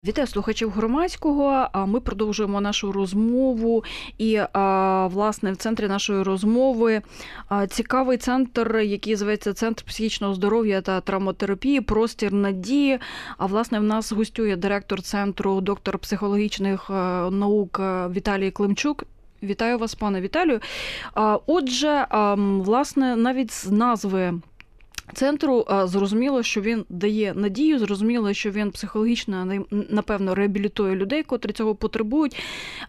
Вітаю слухачів Громадського. Ми продовжуємо нашу розмову. І, власне, в центрі нашої розмови цікавий центр, який називається Центр психічного здоров'я та травмотерапії «Простір надії». А, власне, в нас гостює директор центру, доктор психологічних наук Віталій Климчук. Вітаю вас, пане Віталію. Отже, власне, навіть з назви центру зрозуміло, що він дає надію, зрозуміло, що він психологічно, напевно, реабілітує людей, котрі цього потребують.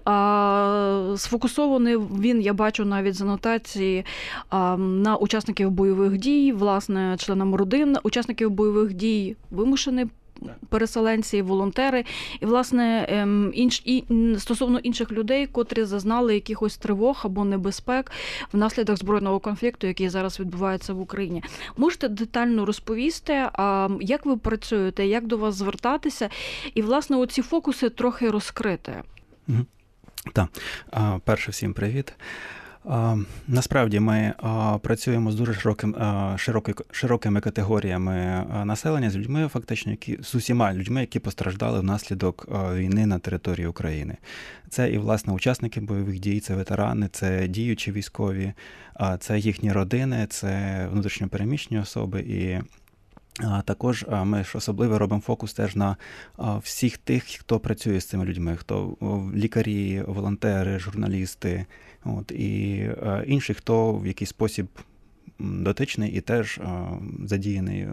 Сфокусований він, я бачу навіть з анотації, на учасників бойових дій, власне, членам родин учасників бойових дій, вимушені переселенці, волонтери і, власне, стосовно інших людей, котрі зазнали якихось тривог або небезпек внаслідок збройного конфлікту, який зараз відбувається в Україні. Можете детально розповісти, як ви працюєте, як до вас звертатися, і, власне, оці фокуси трохи розкрити. Так. Перше, всім привіт. Насправді ми працюємо з дуже широкими категоріями населення, з людьми, фактично, з усіма людьми, які постраждали внаслідок війни на території України. Це і, власне, учасники бойових дій, це ветерани, це діючі військові, це їхні родини, це внутрішньо переміщені особи і також ми ж особливо робимо фокус теж на всіх тих, хто працює з цими людьми, хто лікарі, волонтери, журналісти, і інші, хто в якийсь спосіб дотичний і теж задіяний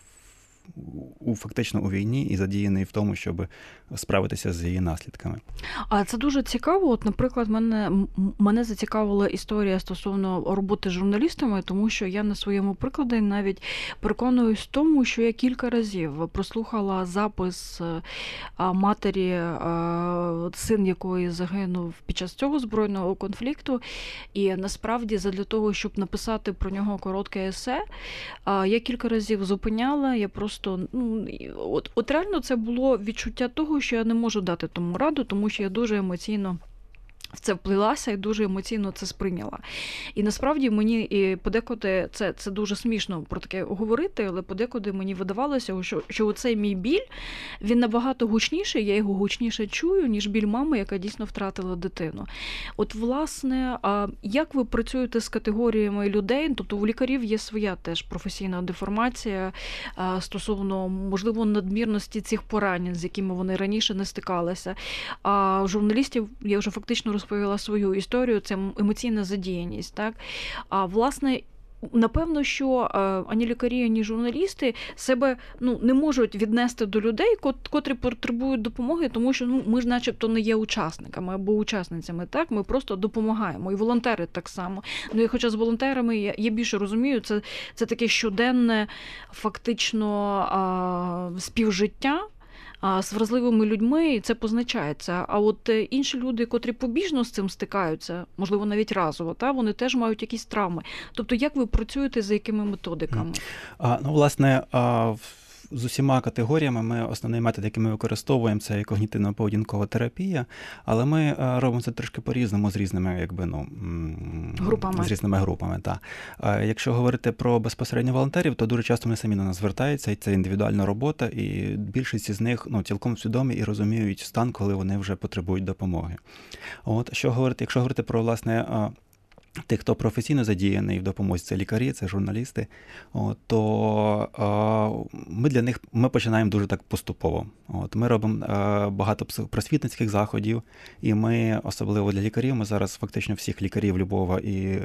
фактично у війні і задіяний в тому, щоб справитися з її наслідками. А це дуже цікаво. От, наприклад, мене зацікавила історія стосовно роботи з журналістами, тому що я на своєму прикладі навіть переконуюсь в тому, що я кілька разів прослухала запис матері, син якої загинув під час цього збройного конфлікту, і насправді задля того, щоб написати про нього коротке есе, я кілька разів зупиняла, я просто от реально це було відчуття того, що я не можу дати тому раду, тому що я дуже емоційно в це вплилася і дуже емоційно це сприйняла. І насправді мені і подекуди, це дуже смішно про таке говорити, але подекуди мені видавалося, що оцей мій біль, він набагато гучніший, я його гучніше чую, ніж біль мами, яка дійсно втратила дитину. От, власне, як ви працюєте з категоріями людей? Тобто у лікарів є своя теж професійна деформація стосовно, можливо, надмірності цих поранень, з якими вони раніше не стикалися. А у журналістів, я вже фактично розповіла свою історію, це емоційна задіяність. Так? А, власне, напевно, що ані лікарі, ані журналісти себе не можуть віднести до людей, котрі потребують допомоги, тому що ми ж начебто не є учасниками або учасницями, так? Ми просто допомагаємо. І волонтери так само. І хоча з волонтерами я більше розумію, це таке щоденне фактично співжиття з вразливими людьми, і це позначається. А от інші люди, котрі побіжно з цим стикаються, можливо, навіть разово, вони теж мають якісь травми. Тобто, як ви працюєте, за якими методиками? Власне, з усіма категоріями ми основний метод, який ми використовуємо, це когнітивно-поведінкова терапія, але ми робимо це трошки по-різному з різними групами. З різними групами. Так. Якщо говорити про безпосередньо волонтерів, то дуже часто вони самі до нас звертаються, і це індивідуальна робота, і більшість з них цілком свідомі і розуміють стан, коли вони вже потребують допомоги. Якщо говорити про, власне, тих, хто професійно задіяний в допомозі, це лікарі, це журналісти, то ми починаємо дуже так поступово. Ми робимо багато просвітницьких заходів, і ми, особливо для лікарів, ми зараз фактично всіх лікарів Львова і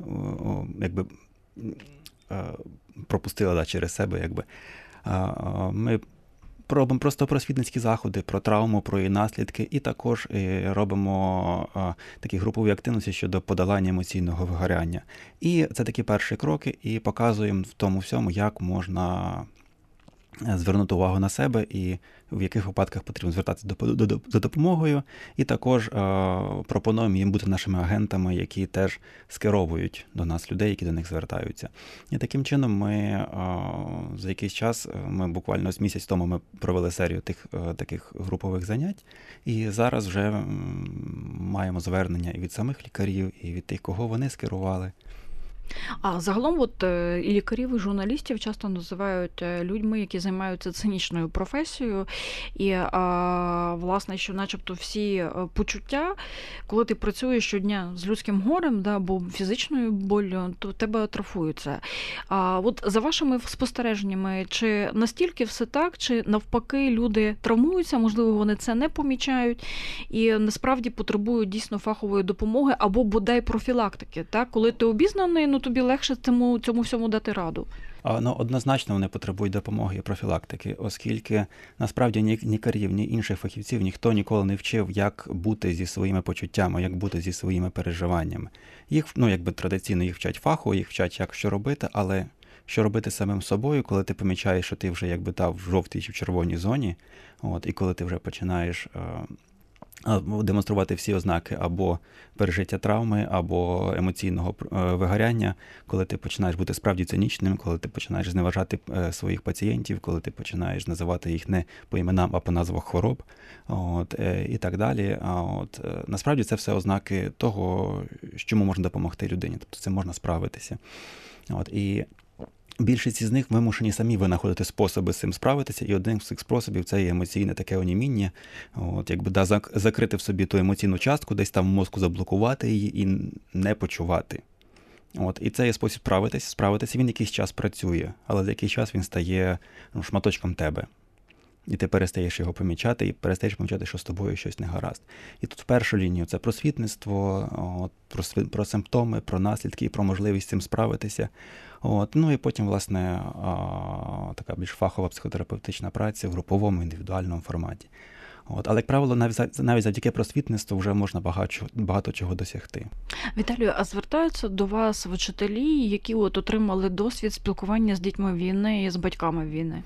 пропустили через себе. Ми робимо просто просвітницькі заходи про травму, про її наслідки, і також робимо такі групові активності щодо подолання емоційного вигоряння. І це такі перші кроки, і показуємо в тому всьому, як можна звернути увагу на себе і в яких випадках потрібно звертатися за допомогою. І також пропонуємо їм бути нашими агентами, які теж скеровують до нас людей, які до них звертаються. І таким чином ми за якийсь час, ми буквально місяць тому ми провели серію таких групових занять, і зараз вже маємо звернення і від самих лікарів, і від тих, кого вони скерували. А загалом, і лікарів, і журналістів часто називають людьми, які займаються цинічною професією. І, власне, що начебто всі почуття, коли ти працюєш щодня з людським горем, да, або фізичною боллю, то в тебе атрофуються. За вашими спостереженнями, чи настільки все так, чи навпаки люди травмуються, можливо, вони це не помічають і насправді потребують дійсно фахової допомоги або бодай профілактики, так? Коли ти обізнаний, тобі легше цьому всьому дати раду. Однозначно вони потребують допомоги і профілактики, оскільки насправді ні лікарів, ні інших фахівців ніхто ніколи не вчив, як бути зі своїми почуттями, як бути зі своїми переживаннями. Їх, традиційно їх вчать фаху, їх вчать, як що робити, але що робити самим собою, коли ти помічаєш, що ти вже в жовтій чи в червоній зоні, і коли ти вже починаєш демонструвати всі ознаки або пережиття травми, або емоційного вигоряння, коли ти починаєш бути справді цинічним, коли ти починаєш зневажати своїх пацієнтів, коли ти починаєш називати їх не по іменам, а по назвах хвороб, і так далі. Насправді це все ознаки того, чому можна допомогти людині, тобто це можна справитися. І більшість із них вимушені самі винаходити способи з цим справитися, і один з цих способів – це є емоційне таке оніміння, закрити в собі ту емоційну частку, десь там в мозку заблокувати її і не почувати. І це є спосіб справитися, він якийсь час працює, але за якийсь час він стає шматочком тебе. І ти перестаєш його помічати, і перестаєш помічати, що з тобою щось не гаразд. І тут в першу лінію це просвітництво, про симптоми, про наслідки і про можливість з цим справитися. І потім, власне, така більш фахова психотерапевтична праця в груповому, індивідуальному форматі. Але, як правило, навіть завдяки просвітництву вже можна багато чого досягти. Віталію, а звертаються до вас вчителі, які отримали досвід спілкування з дітьми війни і з батьками війни?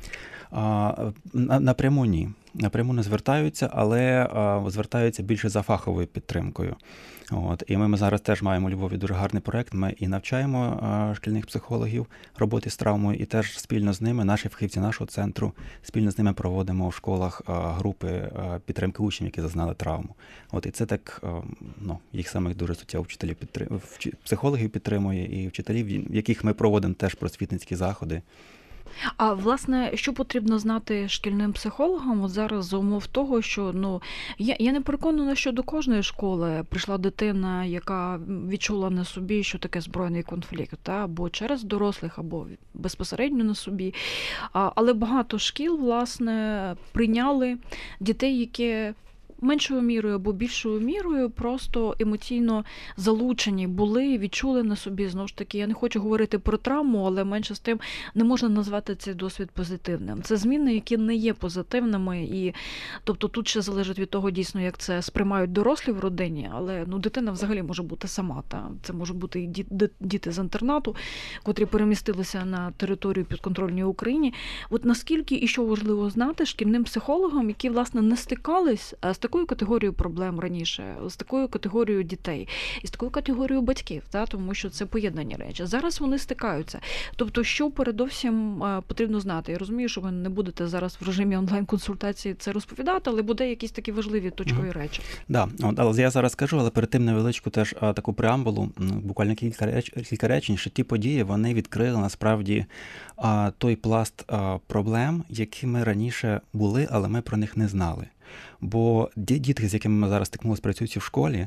Напряму ні. Напряму не звертаються, але звертаються більше за фаховою підтримкою. І ми зараз теж маємо у Львові дуже гарний проєкт. Ми і навчаємо шкільних психологів роботи з травмою, і теж спільно з ними, наші фахівці нашого центру, спільно з ними проводимо в школах групи підтримки учнів, які зазнали травму. І це так, їх самих дуже суттєво психологів підтримує, і вчителів, в яких ми проводимо теж просвітницькі заходи. А, власне, що потрібно знати шкільним психологам зараз за умов того, що, я не переконана, що до кожної школи прийшла дитина, яка відчула на собі, що таке збройний конфлікт, або через дорослих, або безпосередньо на собі. Але багато шкіл, власне, прийняли дітей, які меншою мірою або більшою мірою просто емоційно залучені були, відчули на собі, знову ж таки, я не хочу говорити про травму, але менше з тим не можна назвати цей досвід позитивним. Це зміни, які не є позитивними, і тобто тут ще залежить від того, дійсно, як це сприймають дорослі в родині, але дитина взагалі може бути сама. Це може бути і діти з інтернату, котрі перемістилися на територію підконтрольній Україні. Наскільки і що важливо знати шкільним психологам, які, власне, не стикались з такою категорією проблем раніше, з такою категорією дітей і з такою категорією батьків, тому що це поєднані речі. Зараз вони стикаються. Тобто, що передовсім потрібно знати? Я розумію, що ви не будете зараз в режимі онлайн-консультації це розповідати, але буде якісь такі важливі точкові речі. Да, але я зараз скажу, але перед тим невеличку теж таку преамбулу, буквально кілька речень, що ті події, вони відкрили насправді той пласт проблем, які ми раніше були, але ми про них не знали. Бо дітки, з якими ми зараз стикнулися, працюючи в школі,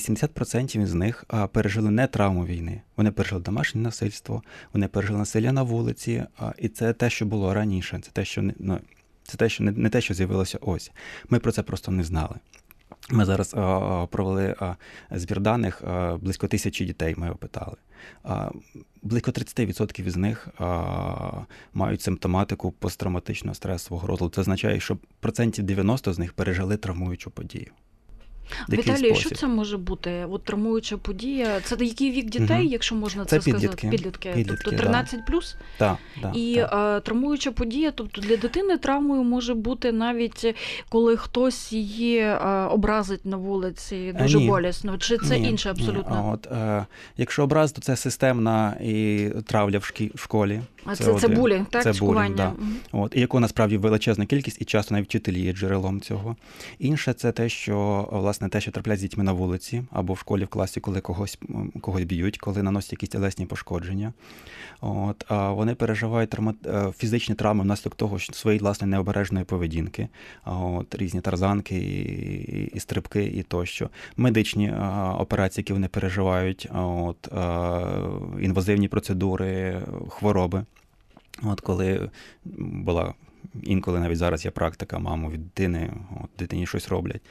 80% з них пережили не травму війни. Вони пережили домашнє насильство, вони пережили насилля на вулиці, і це те, що було раніше, це те, що не те, що з'явилося ось. Ми про це просто не знали. Ми зараз провели збір даних, близько 1000 дітей ми опитали. Близько 30% із них мають симптоматику посттравматичного стресового розладу. Це означає, що 90% з них пережили травмуючу подію. Віталій, що це може бути? Травмуюча подія. Це який вік дітей, якщо можна це сказати? Підлітки. Тобто 13 плюс? Так. І травмуюча подія, тобто для дитини травмою може бути навіть коли хтось її образить на вулиці дуже болісно. Чи це інше абсолютно? Якщо образ, то це системна і травля в школі. Це булінг, так? Це булінг, да. І яку насправді величезна кількість, і часто навіть вчителі є джерелом цього. Інше – це те, що, власне, власне, те, що трапляється з дітьми на вулиці або в школі, в класі, коли когось б'ють, коли наносять якісь тілесні пошкодження. Вони переживають фізичні травми внаслідок того, що своєї, власне, необережної поведінки, різні тарзанки і стрибки і тощо. Медичні операції, які вони переживають, інвазивні процедури, хвороби. Коли була, інколи навіть зараз є практика, маму від дитини, дитині щось роблять.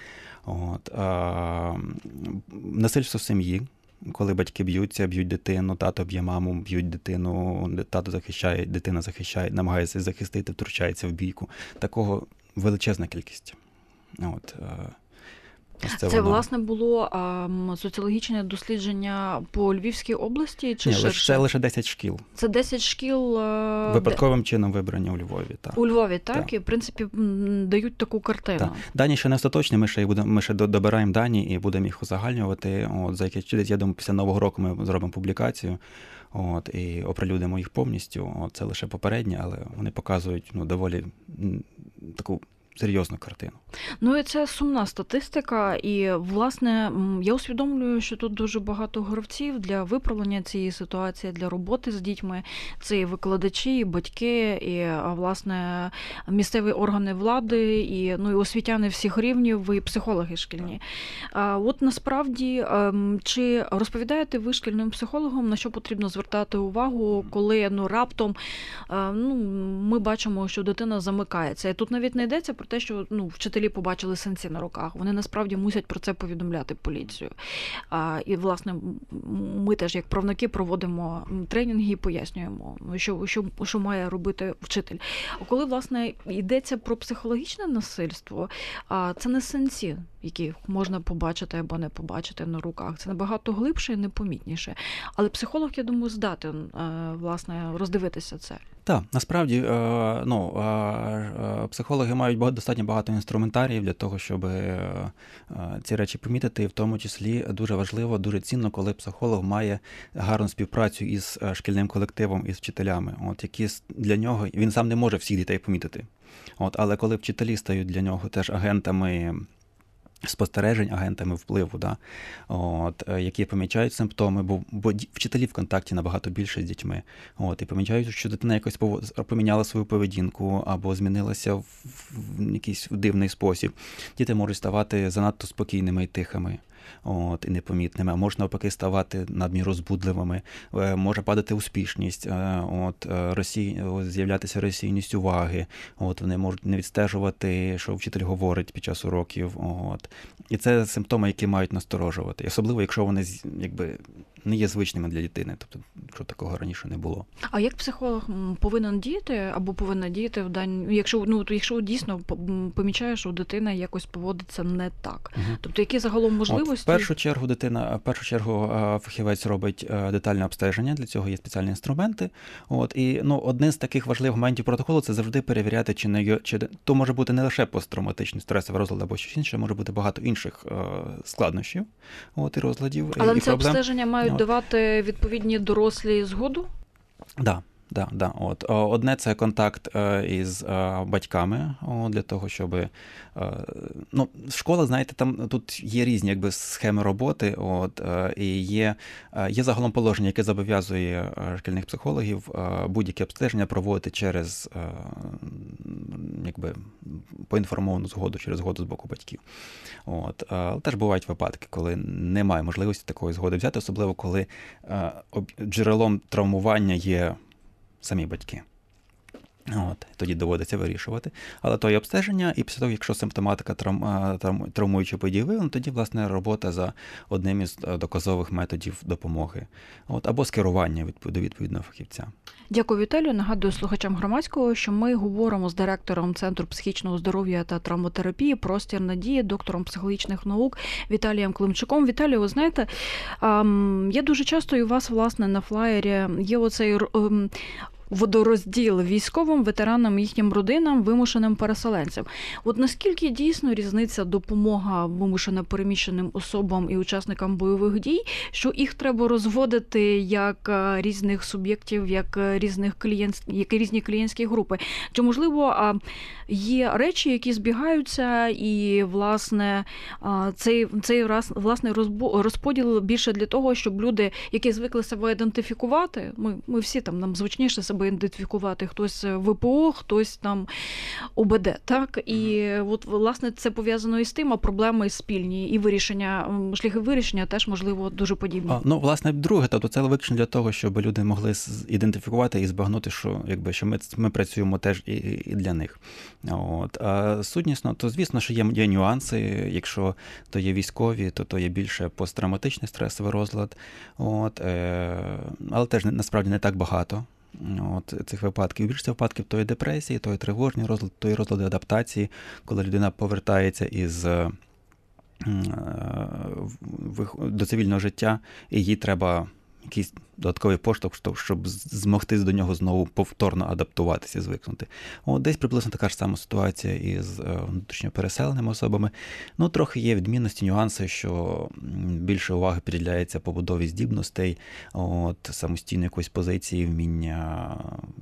Насильство в сім'ї, коли батьки б'ються, б'ють дитину, тато б'є маму, б'ють дитину, тато захищає, дитина захищає, намагається захистити, втручається в бійку. Такого величезна кількість. Це власне, було соціологічне дослідження по Львівській області? Чи ширше? Це лише 10 шкіл. Це 10 шкіл? Випадковим чином вибрані у Львові. Так. У Львові, так? І, в принципі, дають таку картину. Так. Дані ще не остаточні, ми ще добираємо дані і будемо їх узагальнювати. За якийсь, я думаю, після Нового року ми зробимо публікацію і оприлюдимо їх повністю. Це лише попередні, але вони показують доволі таку серйозну картину. І це сумна статистика, і, власне, я усвідомлюю, що тут дуже багато гравців для виправлення цієї ситуації, для роботи з дітьми. Це і викладачі, і батьки, і, власне, місцеві органи влади, і освітяни всіх рівнів, і психологи шкільні. Насправді, чи розповідаєте ви шкільним психологам, на що потрібно звертати увагу, коли раптом ми бачимо, що дитина замикається. І тут навіть не йдеться про те, що вчителі побачили синці на руках. Вони насправді мусять про це повідомляти поліцію. І, власне, ми теж, як правники, проводимо тренінги і пояснюємо, що має робити вчитель. А коли, власне, йдеться про психологічне насильство, це не синці, які можна побачити або не побачити на руках. Це набагато глибше і непомітніше. Але психолог, я думаю, здатен, власне, роздивитися це. Так, насправді, психологи мають достатньо багато інструментаріїв для того, щоб ці речі помітити, і в тому числі дуже важливо, дуже цінно, коли психолог має гарну співпрацю із шкільним колективом, із вчителями, які для нього, він сам не може всіх дітей помітити. Але коли вчителі стають для нього теж агентами спостережень, агентами впливу, які помічають симптоми, бо вчителі в контакті набагато більше з дітьми, і помічають, що дитина якось поміняла свою поведінку або змінилася в якийсь дивний спосіб. Діти можуть ставати занадто спокійними і тихими. І непомітними, а може навпаки ставати надміру збудливими, може падати успішність, з'являтися розсіяність уваги, вони можуть не відстежувати, що вчитель говорить під час уроків. І це симптоми, які мають насторожувати, особливо, якщо вони не є звичними для дитини, тобто, якщо такого раніше не було. А як психолог повинен діяти або повинна діяти якщо дійсно помічає, що дитина якось поводиться не так? Тобто, які загалом можливості? В першу чергу фахівець робить детальне обстеження, для цього є спеціальні інструменти. І один з таких важливих моментів протоколу – це завжди перевіряти, чи то може бути не лише посттравматичний стресовий розлад або щось інше, може бути багато інших складнощів і розладів. Але на це обстеження мають давати відповідні дорослі згоду? Так. Да. Одне – це контакт із батьками, для того, щоб... школа, знаєте, тут є різні схеми роботи, і є загалом положення, яке зобов'язує шкільних психологів будь-які обстеження проводити через поінформовану згоду, через згоду з боку батьків. Але теж бувають випадки, коли немає можливості такої згоди взяти, особливо коли джерелом травмування є самі батьки. Тоді доводиться вирішувати. Але то є обстеження, і після того, якщо симптоматика травмуючої події виявлена, тоді, власне, робота за одним із доказових методів допомоги. Або скерування до відповідного фахівця. Дякую, Віталію. Нагадую слухачам Громадського, що ми говоримо з директором Центру психічного здоров'я та травмотерапії «Простір надії», доктором психологічних наук Віталієм Климчуком. Віталію, ви знаєте, я дуже часто і у вас, власне, на флаєрі є оцей водорозділ військовим, ветеранам, їхнім родинам, вимушеним переселенцям. От наскільки дійсно різниця допомога вимушено переміщеним особам і учасникам бойових дій, що їх треба розводити як різних суб'єктів, як різні клієнтські групи? Чи, можливо, є речі, які збігаються, і, власне, цей розподіл більше для того, щоб люди, які звикли себе ідентифікувати, ми всі там, нам звичніше себе ідентифікувати, хтось ВПО, хтось там ОБД, так? І от, власне, це пов'язано із тим, а проблеми спільні, і вирішення, шляхи вирішення теж, можливо, дуже подібні. Ну, власне, друге, тобто це виключно для того, щоб люди могли ідентифікувати і збагнути, що, що ми працюємо теж і для них. От. А сутнісно, то, звісно, що є нюанси, якщо то є військові, то є більше посттравматичний стресовий розлад, от, але теж насправді не так багато. Цих випадків. Більше випадків то є депресії, то є тривожні розлади, то є розлади адаптації, коли людина повертається до цивільного життя, і їй треба якийсь додатковий поштовх, щоб змогти до нього знову повторно адаптуватися, звикнути. Десь приблизно така ж сама ситуація із внутрішньо переселеними особами. Ну, трохи є відмінності, нюанси, що більше уваги приділяється побудові здібностей, самостійної якоїсь позиції, вміння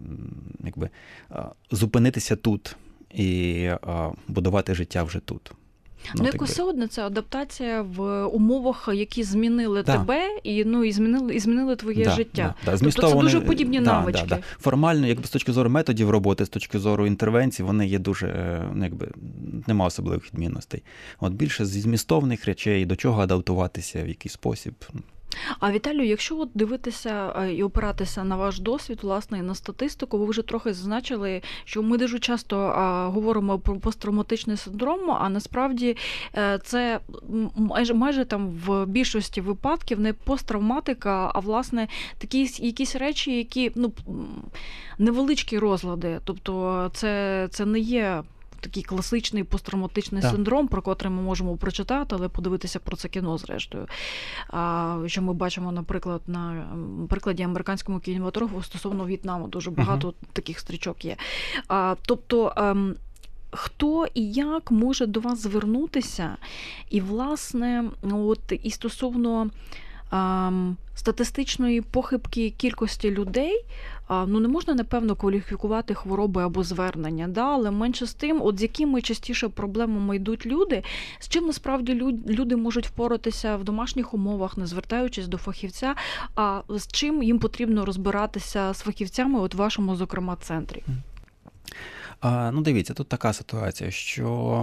зупинитися тут і будувати життя вже тут. Ну, як усе одне, це адаптація в умовах, які змінили тебе і змінили твоє життя. Тобто це дуже подібні навички. Формально, з точки зору методів роботи, з точки зору інтервенцій, вони є дуже, нема особливих відмінностей. Більше зі змістовних речей, до чого адаптуватися, в який спосіб. А, Віталію, якщо дивитися і опиратися на ваш досвід, власне, і на статистику, ви вже трохи зазначили, що ми дуже часто говоримо про посттравматичний синдром, а насправді це майже там в більшості випадків не посттравматика, а, власне, такі якісь речі, які, невеличкі розлади. Тобто це не є такий класичний посттравматичний синдром, про котрий ми можемо прочитати, але подивитися про це кіно, зрештою. Що ми бачимо, наприклад, на прикладі американському кінематографу стосовно В'єтнаму. Дуже багато таких стрічок є. Тобто, хто і як може до вас звернутися? І, власне, і стосовно статистичної похибки кількості людей, не можна, напевно, кваліфікувати хвороби або звернення, але менше з тим, з якими частіше проблемами йдуть люди, з чим насправді люди можуть впоратися в домашніх умовах, не звертаючись до фахівця, а з чим їм потрібно розбиратися з фахівцями в вашому, зокрема, центрі? Дивіться, тут така ситуація, що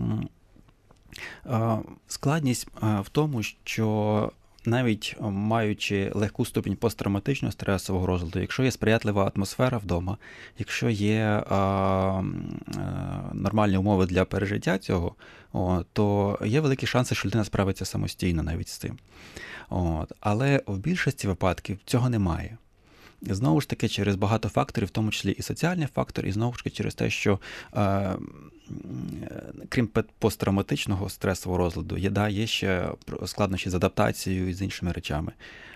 складність в тому, що навіть маючи легку ступінь посттравматичного стресового розладу, якщо є сприятлива атмосфера вдома, якщо є нормальні умови для пережиття цього, то є великі шанси, що людина справиться самостійно навіть з цим. Але в більшості випадків цього немає. Знову ж таки, через багато факторів, в тому числі і соціальний фактор, і знову ж таки через те, що крім посттравматичного стресового розладу, є ще складнощі з адаптацією і з іншими речами.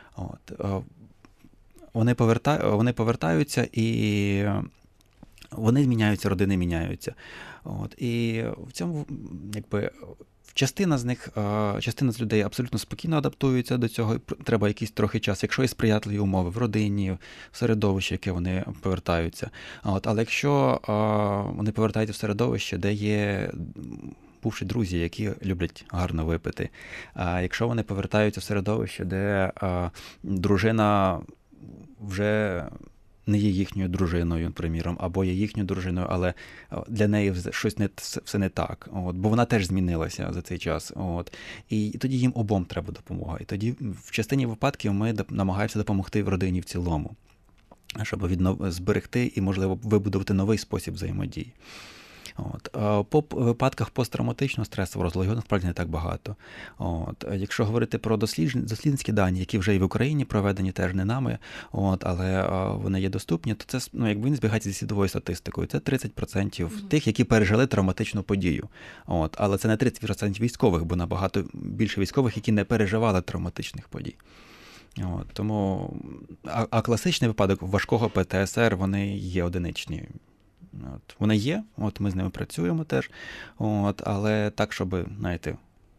Вони повертаються і вони зміняються, родини міняються. І в цьому, частина з людей абсолютно спокійно адаптуються до цього, треба якийсь трохи час, якщо є сприятливі умови в родині, в середовищі, яке вони повертаються. Але якщо вони повертаються в середовище, де є бувші друзі, які люблять гарно випити, якщо вони повертаються в середовище, де дружина вже не є їхньою дружиною, приміром, або є їхньою дружиною, але для неї щось все не так, бо вона теж змінилася за цей час. І тоді їм обом треба допомога. І тоді в частині випадків ми намагаємося допомогти в родині в цілому, щоб зберегти і, можливо, вибудувати новий спосіб взаємодії. По випадках посттравматичного стресового розладу його насправді не так багато. Якщо говорити про дослідницькі дані, які вже і в Україні проведені теж не нами, але вони є доступні, то це, він збігається зі світовою статистикою. Це 30% тих, які пережили травматичну подію. Але це не 30% військових, бо набагато більше військових, які не переживали травматичних подій. От, тому, класичний випадок важкого ПТСР, вони є одиничні. От, вони є, от ми з ними працюємо теж, от, але так, щоб, знаєте,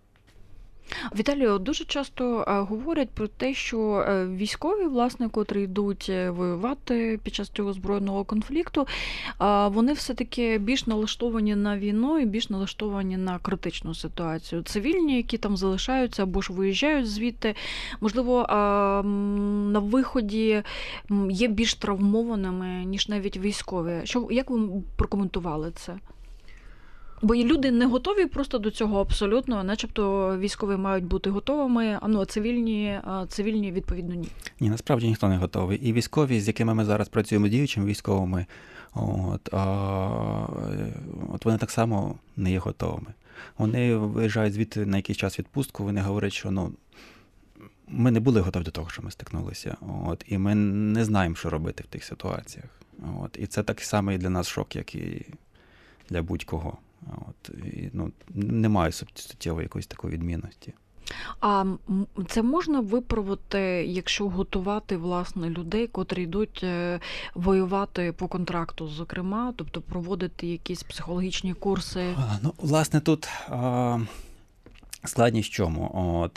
Віталію, дуже часто говорять про те, що військові, власне, котрі йдуть воювати під час цього збройного конфлікту, вони все-таки більш налаштовані на війну і більш налаштовані на критичну ситуацію. Цивільні, які там залишаються або ж виїжджають звідти, можливо, на виході є більш травмованими, ніж навіть військові. Як ви прокоментували це? Бо і люди не готові просто до цього абсолютно, начебто військові мають бути готовими, а цивільні відповідно ні. Ні, насправді ніхто не готовий. І військові, з якими ми зараз працюємо, діючими військовими, от вони так само не є готовими. Вони виїжджають звідти на якийсь час відпустку, вони говорять, що ми не були готові до того, що ми стикнулися. От, і ми не знаємо, що робити в тих ситуаціях. От, і це так само і для нас шок, як і для будь-кого. От, і, немає суттєвої якоїсь такої відмінності. А це можна виправити, якщо готувати, власне, людей, котрі йдуть воювати по контракту, зокрема, тобто проводити якісь психологічні курси? Власне, тут складність в чому?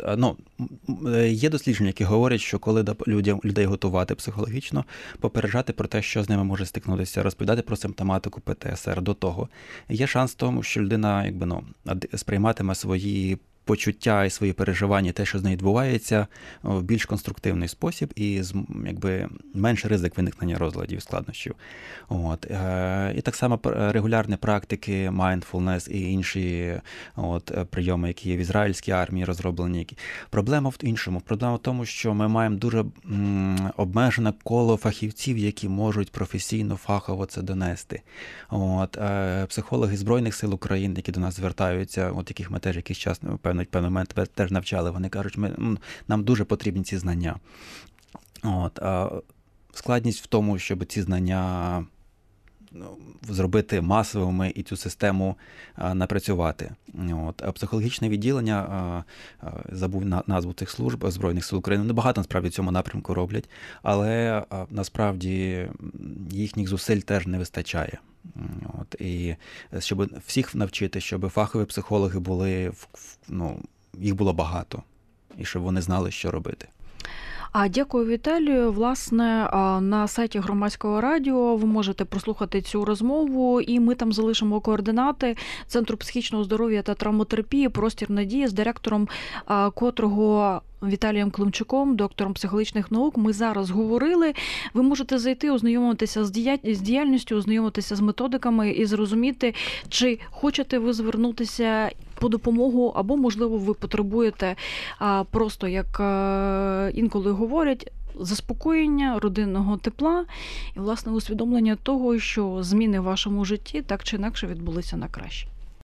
Є дослідження, які говорять, що коли людей готувати психологічно, попереджати про те, що з ними може стикнутися, розповідати про симптоматику ПТСР до того, є шанс в тому, що людина сприйматиме свої почуття і свої переживання, те, що з нею відбувається, в більш конструктивний спосіб і менше ризик виникнення розладів і складнощів. От. І так само регулярні практики, mindfulness і інші прийоми, які є в ізраїльській армії розроблені. Проблема в іншому. Проблема в тому, що ми маємо дуже обмежене коло фахівців, які можуть професійно, фахово це донести. Психологи Збройних сил України, які до нас звертаються, яких ми теж якийсь час, певний момент теж навчали, вони кажуть, нам дуже потрібні ці знання. Складність в тому, щоб ці знання зробити масовими і цю систему напрацювати. Психологічне відділення, забув назву цих служб Збройних сил України, небагато насправді в цьому напрямку роблять, але насправді їхніх зусиль теж не вистачає. І щоб всіх навчити, щоб фахові психологи були, їх було багато, і щоб вони знали, що робити. Дякую, Віталію. Власне, на сайті Громадського радіо ви можете прослухати цю розмову, і ми там залишимо координати Центру психічного здоров'я та травмотерапії «Простір надії», з директором котрого Віталієм Климчуком, доктором психологічних наук. Ми зараз говорили. Ви можете зайти, ознайомитися з діяльністю, ознайомитися з методиками і зрозуміти, чи хочете ви звернутися по допомогу, або, можливо, ви потребуєте просто, як інколи говорять, заспокоєння, родинного тепла і, власне, усвідомлення того, що зміни в вашому житті так чи інакше відбулися на краще.